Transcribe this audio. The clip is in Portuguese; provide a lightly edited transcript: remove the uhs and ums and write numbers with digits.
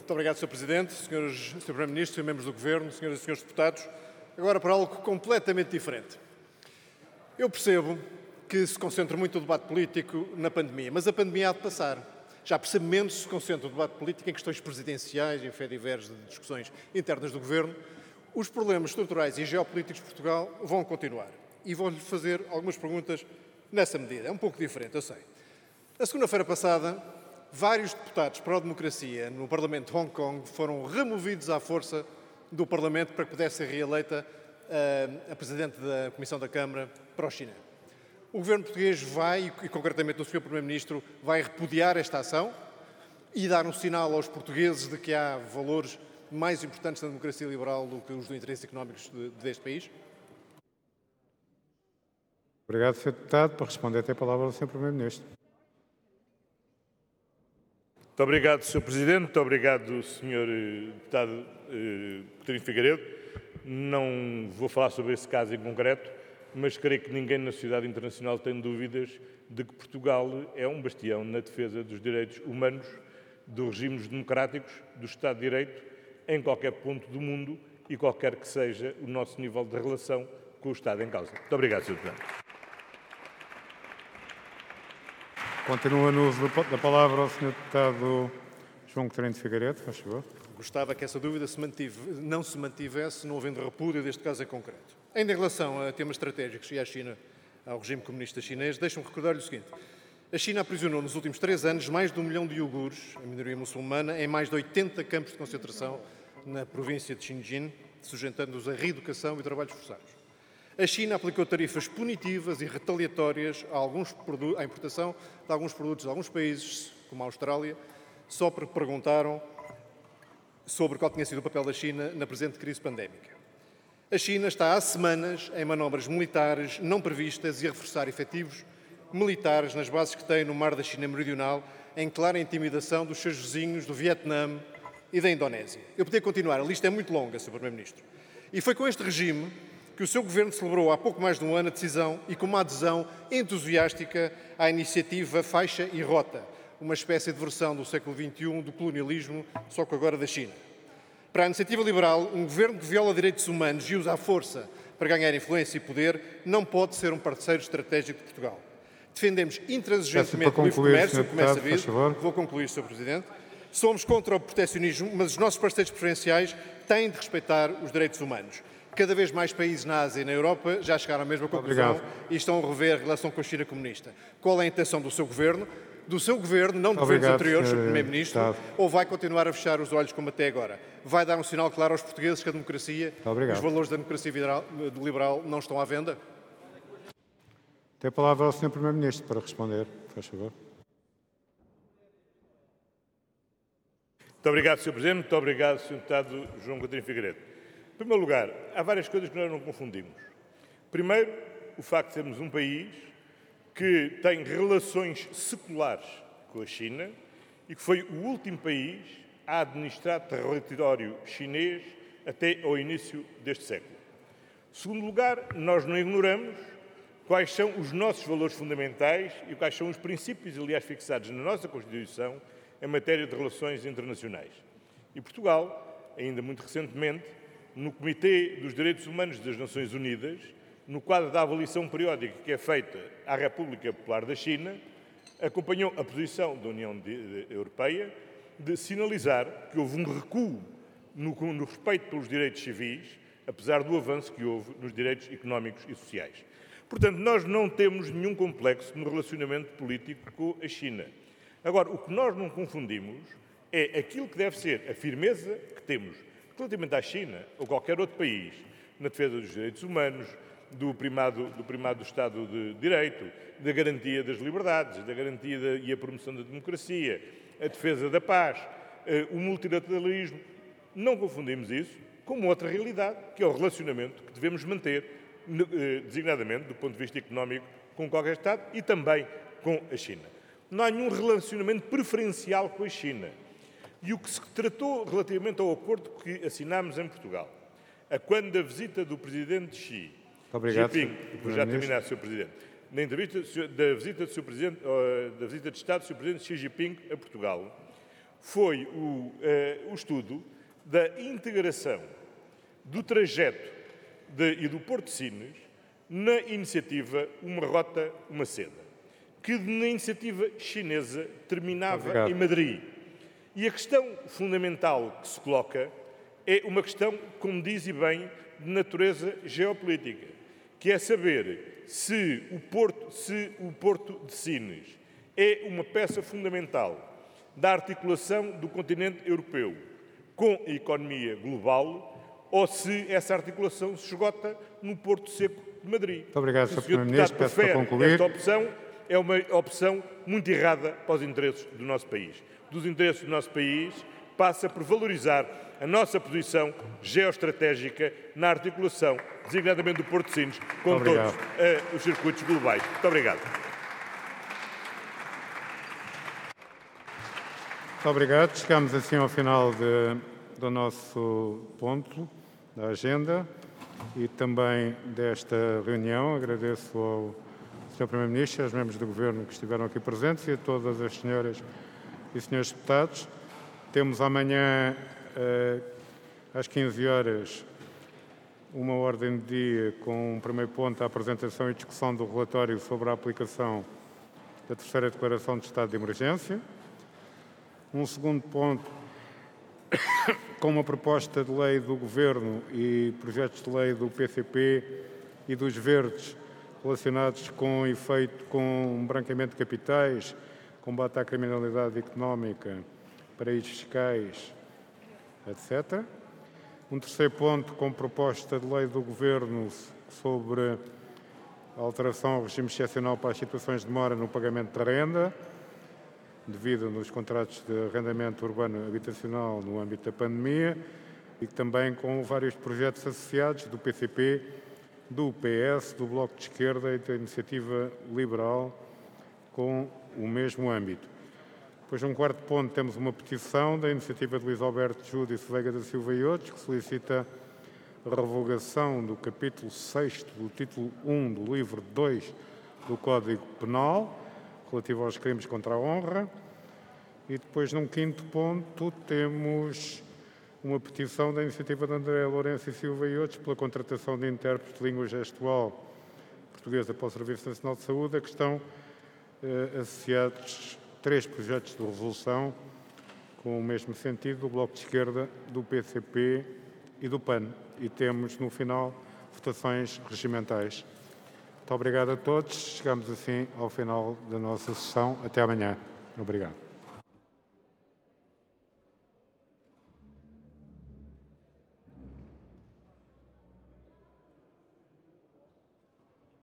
Muito obrigado, Sr. Presidente, Sr. Primeiro-Ministro, Sr. Membros do Governo, Senhoras e Senhores Deputados. Agora para algo completamente diferente. Eu percebo que se concentra muito o debate político na pandemia, mas a pandemia há de passar. Já percebo menos se concentra o debate político em questões presidenciais, em fediveres de discussões internas do Governo. Os problemas estruturais e geopolíticos de Portugal vão continuar. E vou-lhe fazer algumas perguntas nessa medida. É um pouco diferente, eu sei. Na segunda-feira passada, vários deputados pró-democracia no Parlamento de Hong Kong foram removidos à força do Parlamento para que pudesse ser reeleita a Presidente da Comissão da Câmara pró-China. O Governo português vai, e concretamente o Sr. Primeiro-Ministro, vai repudiar esta ação e dar um sinal aos portugueses de que há valores mais importantes na democracia liberal do que os dos interesses económicos deste país? Obrigado, Sr. Deputado. Para responder, tem a palavra o Sr. Primeiro-Ministro. Muito obrigado, Sr. Presidente. Muito obrigado, Sr. Deputado Coutinho Figueiredo. Não vou falar sobre esse caso em concreto, mas creio que ninguém na sociedade internacional tem dúvidas de que Portugal é um bastião na defesa dos direitos humanos, dos regimes democráticos, do Estado de Direito, em qualquer ponto do mundo e qualquer que seja o nosso nível de relação com o Estado em causa. Muito obrigado, Sr. Deputado. Continua no uso da palavra ao Sr. Deputado João Coutinho de Figueiredo, faz favor. Gostava que essa dúvida não se mantivesse, não havendo repúdio deste caso em concreto. Ainda em relação a temas estratégicos e à China, ao regime comunista chinês, deixe-me recordar-lhe o seguinte. A China aprisionou nos últimos 3 anos mais de 1 milhão de uigures, a minoria muçulmana, em mais de 80 campos de concentração na província de Xinjiang, sujeitando-os à reeducação e trabalhos forçados. A China aplicou tarifas punitivas e retaliatórias à importação de alguns produtos de alguns países, como a Austrália, só porque perguntaram sobre qual tinha sido o papel da China na presente crise pandémica. A China está há semanas em manobras militares não previstas e a reforçar efetivos militares nas bases que tem no mar da China Meridional, em clara intimidação dos seus vizinhos do Vietnã e da Indonésia. Eu podia continuar, a lista é muito longa, Sr. Primeiro-Ministro. E foi com este regime que o seu Governo celebrou há pouco mais de um ano a decisão e com uma adesão entusiástica à iniciativa Faixa e Rota, uma espécie de versão do século XXI do colonialismo, só que agora da China. Para a iniciativa liberal, um governo que viola direitos humanos e usa a força para ganhar influência e poder não pode ser um parceiro estratégico de Portugal. Defendemos intransigentemente o livre comércio, começa a vir. Vou concluir, Sr. Presidente. Somos contra o proteccionismo, mas os nossos parceiros preferenciais têm de respeitar os direitos humanos. Cada vez mais países na Ásia e na Europa já chegaram à mesma conclusão e estão a rever a relação com a China comunista. Qual é a intenção do seu Governo? Do seu Governo, não de governos anteriores, Sr. Primeiro-Ministro, ou vai continuar a fechar os olhos como até agora? Vai dar um sinal claro aos portugueses que a democracia, os valores da democracia liberal não estão à venda? Tem a palavra ao Sr. Primeiro-Ministro para responder, faz favor. Muito obrigado, Sr. Presidente. Muito obrigado, Sr. Deputado João Coutinho Figueiredo. Em primeiro lugar, há várias coisas que nós não confundimos. Primeiro, o facto de sermos um país que tem relações seculares com a China e que foi o último país a administrar território chinês até ao início deste século. Em segundo lugar, nós não ignoramos quais são os nossos valores fundamentais e quais são os princípios, aliás, fixados na nossa Constituição em matéria de relações internacionais. E Portugal, ainda muito recentemente, no Comitê dos Direitos Humanos das Nações Unidas, no quadro da avaliação periódica que é feita à República Popular da China, acompanhou a posição da União Europeia de sinalizar que houve um recuo no respeito pelos direitos civis, apesar do avanço que houve nos direitos económicos e sociais. Portanto, nós não temos nenhum complexo no relacionamento político com a China. Agora, o que nós não confundimos é aquilo que deve ser a firmeza que temos relativamente à China ou qualquer outro país na defesa dos direitos humanos, do primado do Estado de Direito, da garantia das liberdades, da garantia e a promoção da democracia, a defesa da paz, o multilateralismo. Não confundimos isso com uma outra realidade, que é o relacionamento que devemos manter, designadamente do ponto de vista económico, com qualquer Estado e também com a China. Não há nenhum relacionamento preferencial com a China. E o que se tratou relativamente ao acordo que assinámos em Portugal, a quando da visita do Presidente Xi Jinping, vou já terminar, Sr. Presidente, na entrevista da visita de Estado do Sr. Presidente Xi Jinping a Portugal, foi o estudo da integração do trajeto e do Porto de Sines na iniciativa Uma Rota, Uma Seda, que na iniciativa chinesa terminava em Madrid. E a questão fundamental que se coloca é uma questão, como diz e bem, de natureza geopolítica, que é saber se o Porto de Sines é uma peça fundamental da articulação do continente europeu com a economia global ou se essa articulação se esgota no Porto Seco de Madrid. Muito obrigado, Sr. Primeiro-Ministro. Peço para concluir. Esta opção é uma opção muito errada para os interesses do nosso país. Dos interesses do nosso país passa por valorizar a nossa posição geoestratégica na articulação, designadamente do Porto de Sines, com todos os circuitos globais. Muito obrigado. Muito obrigado. Chegamos assim ao final do nosso ponto da agenda e também desta reunião. Agradeço ao Sr. Primeiro-Ministro e aos membros do Governo que estiveram aqui presentes e a todas as senhoras e senhores deputados. Temos amanhã, às 15 horas, uma ordem de dia com um primeiro ponto, a apresentação e discussão do relatório sobre a aplicação da terceira declaração de estado de emergência. Um segundo ponto, com uma proposta de lei do Governo e projetos de lei do PCP e dos Verdes relacionados com branqueamento de capitais, combate à criminalidade económica, paraísos fiscais, etc. Um terceiro ponto, com proposta de lei do Governo sobre a alteração ao regime excepcional para as situações de demora no pagamento da renda, devido nos contratos de arrendamento urbano habitacional no âmbito da pandemia, e também com vários projetos associados do PCP, do PS, do Bloco de Esquerda e da Iniciativa Liberal com o mesmo âmbito. Depois, um quarto ponto, temos uma petição da Iniciativa de Luís Alberto Júdice Veiga da Silva e outros, que solicita a revogação do capítulo 6º do título 1 do livro 2 do Código Penal, relativo aos crimes contra a honra. E depois, num quinto ponto, temos uma petição da Iniciativa de André Lourenço e Silva e outros pela contratação de intérpretes de língua gestual portuguesa para o Serviço Nacional de Saúde, a que estão associados 3 projetos de resolução com o mesmo sentido do Bloco de Esquerda, do PCP e do PAN. E temos, no final, votações regimentais. Muito obrigado a todos. Chegamos assim ao final da nossa sessão. Até amanhã. Obrigado.